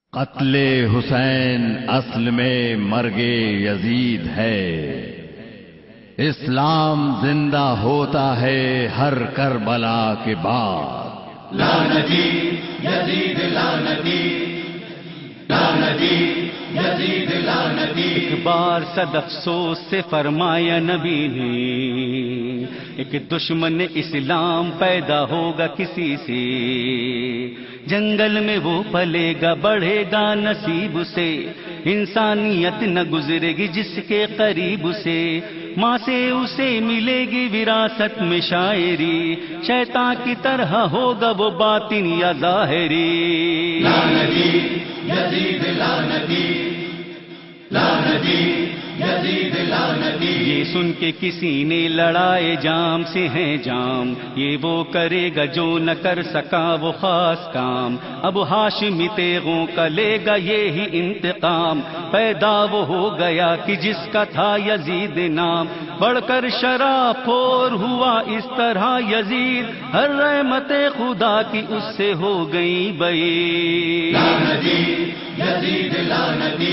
قتل حسین اصل میں مرگ یزید ہے، اسلام زندہ ہوتا ہے ہر کربلا کے بعد۔ لعنتی یزید لعنتی، لعنتی یزید لعنتی۔ ایک بار صد افسوس سے فرمایا نبی نے، ایک دشمن اسلام پیدا ہوگا کسی سے، جنگل میں وہ پلے گا بڑھے گا نصیب سے، انسانیت نہ گزرے گی جس کے قریب سے، ماں سے اسے ملے گی وراثت میں شاعری، شیطان کی طرح ہوگا وہ باطن یا ظاہری۔ لعنتی یزید لعنتی، لعنتی یزید لعنتی۔ یہ سن کے کسی نے لڑائے جام سے ہیں جام، یہ وہ کرے گا جو نہ کر سکا وہ خاص کام، اب ہاشمی تیغوں کا لے گا یہی انتقام، پیدا وہ ہو گیا کہ جس کا تھا یزید نام، بڑھ کر شراب خور ہوا اس طرح یزید، ہر رحمت خدا کی اس سے ہو گئی بعید۔ لعنتی یزید لعنتی،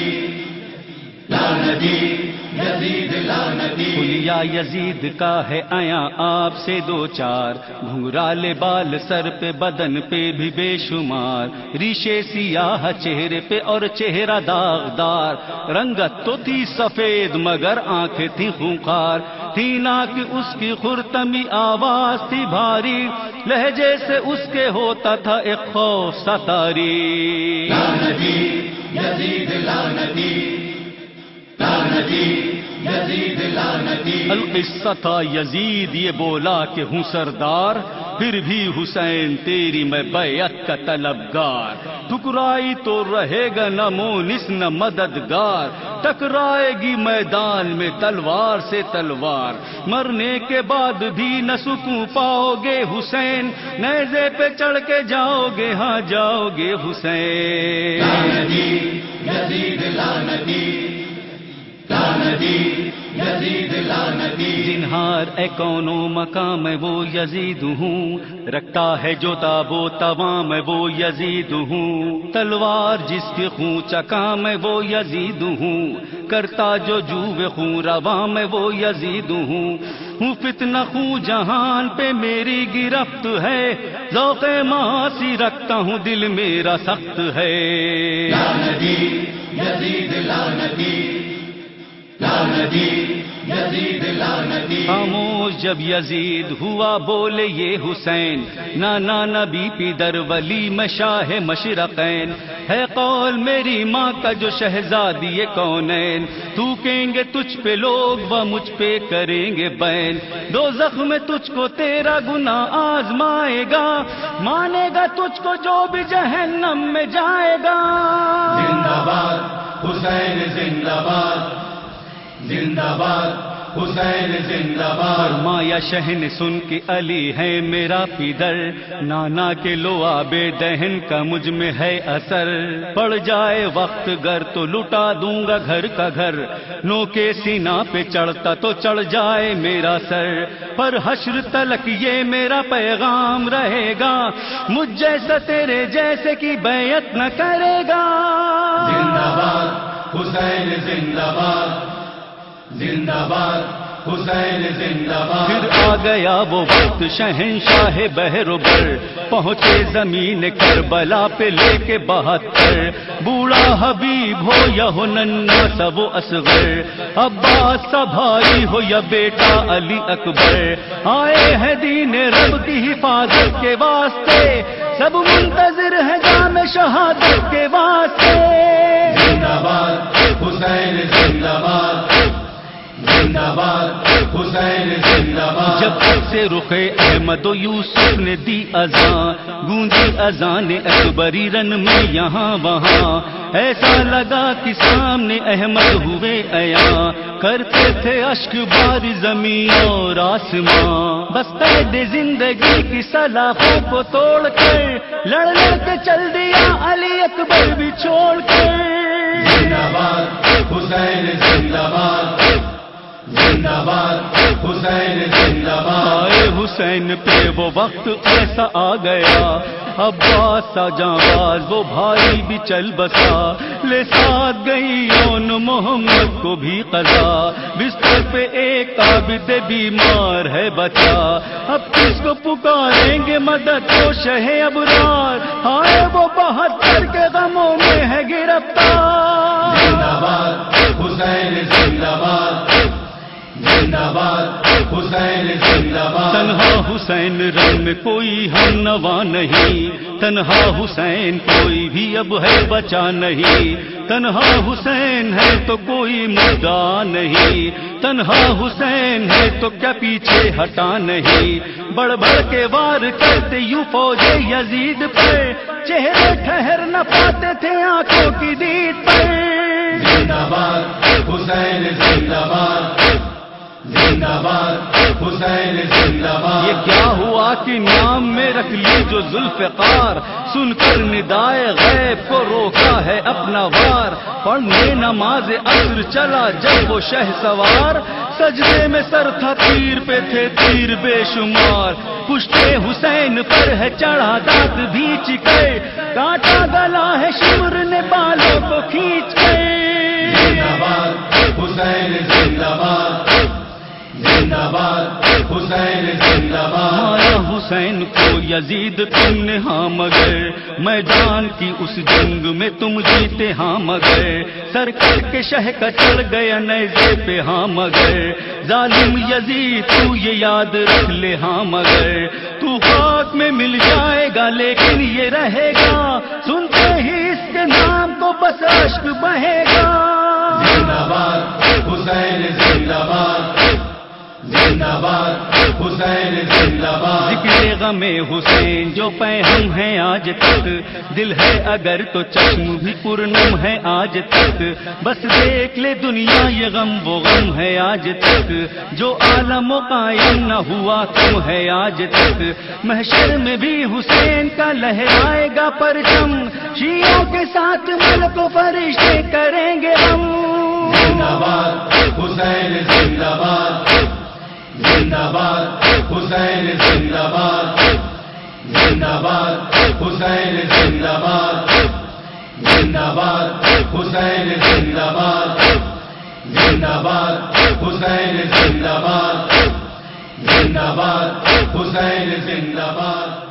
لعنتی یزید لعنتی۔ خلیا یزید کا ہے آیا آپ سے دو چار، گھنگرالے بال سر پہ بدن پہ بھی بے شمار، ریشے سیاہ چہرے پہ اور چہرہ داغدار، رنگت تو تھی سفید مگر آنکھیں تھی خونخوار، تھی ناک اس کی خرتمی آواز تھی بھاری، لہجے سے اس کے ہوتا تھا ایک خوف ستاری۔ لعنتی یزید لعنتی، لعنتی یزید لعنتی۔ القصہ تھا یزید یہ بولا کہ ہوں سردار، پھر بھی حسین تیری میں بیعت کا طلبگار، ٹکرائی تو رہے گا نہ مونس نہ مددگار، ٹکرائے گی میدان میں تلوار سے تلوار، مرنے کے بعد بھی نہ سکون پاؤ گے حسین، نیزے پہ چڑھ کے جاؤ گے ہاں جاؤ گے حسین۔ لعنتی یزید لعنتی، لعنتی یزید لعنتی۔ زنہار اے کون و مقام میں وہ یزید ہوں، رکھتا ہے جو تاب و توام میں وہ یزید ہوں، تلوار جس کے خون چکا میں وہ یزید ہوں، کرتا جو جو خون رواں میں وہ یزید ہوں فتنہ خون جہان پہ میری گرفت ہے، ذوق معاصی رکھتا ہوں دل میرا سخت ہے۔ لعنتی یزید لعنتی، لعنتی یزید لعنتی۔ خاموش جب یزید ہوا بولے یہ حسین، نانا نبی پیدر ولی میں شاہ مشرقین، ہے قول میری ماں کا جو شہزادی کونین، تھوکیں گے تجھ پہ لوگ و مجھ پہ کریں گے بین، دوزخ میں تجھ کو تیرا گناہ آزمائے گا، مانے گا تجھ کو جو بھی جہنم میں جائے گا۔ زندہ باد حسین زندہ باد، زندہ باد حسین زندہ باد۔ مایا شہن سن کے علی ہے میرا پیدر، نانا کے لعاب دہن کا مجھ میں ہے اثر، پڑ جائے وقت گر تو لٹا دوں گا گھر کا گھر، نو کے سینہ پہ چڑھتا تو چڑھ جائے میرا سر، پر حشر تلک یہ میرا پیغام رہے گا، مجھ جیسا تیرے جیسے کی بیعت نہ کرے گا۔ زندہ باد حسین زندہ باد، زندہ باد حسین زندہ باد۔ پھر آ گیا وہ وقت شہنشاہ بحر و بر، پہنچے زمین کربلا پہ لے کے 72، بوڑھا حبیب ہو یا ہو ننا سب و اصغر، عباس سا بھائی ہو یا بیٹا علی اکبر، آئے ہیں دین رب کی حفاظت کے واسطے، سب منتظر ہیں جام شہادت کے واسطے۔ زندہ باد حسین زندہ باد، زندہ باد حسین زندہ باد۔ جب تک سے رخ احمد و یوسف نے دی اذان، گونجی اذان اکبری رن میں یہاں وہاں، ایسا لگا کہ سامنے احمد ہوئے عیاں، کرتے تھے اشک باری زمین اور آسمان، بس قید زندگی کی سلاخوں کو توڑ کر، لڑ لڑ کے چل دیا علی اکبر بھی چھوڑ کر۔ زندہ باد حسین زندہ باد، زندہ باد حسین زندہ باد۔ آئے حسین پہ وہ وقت ایسا آ گیا، عباس سا جانباز وہ بھائی بھی چل بسا، لے ساتھ گئی اون محمد کو بھی قضا، بستر پہ ایک عابد بیمار ہے بچا، اب کس کو پکاریں گے مدد کو شہ ابرار، ہائے وہ 72 کے غموں میں ہے گرفتار۔ زندہ باد حسین زندہ باد، زندہ باد حسین زندہ باد۔ تنہا حسین رنگ میں کوئی ہم نوا نہیں، تنہا حسین کوئی بھی اب ہے بچا نہیں، تنہا حسین ہے تو کوئی مدعا نہیں، تنہا حسین ہے تو کیا پیچھے ہٹا نہیں، بڑھ بڑھ کے وار کرتے یوں فوج یزید پر، چہرے ٹھہر نہ پاتے تھے آنکھوں کی دید پر۔ زندہ باد حسین زندہ باد، زندہ باد حسین زندہ باد۔ یہ کیا ہوا کہ نام میں رکھ لی جو ذوالفقار، سن کر ندائے غیب کو روکا ہے اپنا وار، پڑھنے نماز عصر چلا جب وہ شہ سوار، سجدے میں سر تھا تیر پہ تھے تیر بے شمار، پشتے حسین پر ہے چڑھا دانت بھینچ کے، کانٹا گلا ہے شمر نے بالوں کو کھینچ کے۔ زندہ باد حسین زندہ باد، زندہ باد حسین زندہ باد۔ مارا حسین کو یزید تم نے ہاں مگر، میدان کی اس جنگ میں تم جیتے ہاں مگر، سر کٹ کے شہ کا چڑھ گیا نیزے پہ ہاں مگر، ظالم یزید تو یہ یاد رکھ لے ہاں مگر، تو خاک میں مل جائے گا لیکن یہ رہے گا، سنتے ہی اس کے نام کو بس اشک بہے گا۔ زندہ باد حسین زندہ باد، زندہ باد حسین زندہ باد۔ ذکر غم حسین جو پہم ہے آج تک، دل ہے اگر تو چشم بھی پرنم ہے آج تک، بس دیکھ لے دنیا یہ غم وہ غم ہے آج تک، جو عالم و قائم نہ ہوا تم ہے آج تک، محشر میں بھی حسین کا لہرائے گا پرچم، شیعوں کے ساتھ ملک و فرشتے کریں گے ہم۔ زندہ باد حسین زندہ باد، زندہ باد حسین زندہ باد، زندہ باد حسین زندہ باد، زندہ باد حسین زندہ باد، زندہ باد حسین زندہ باد، زندہ باد حسین زندہ باد۔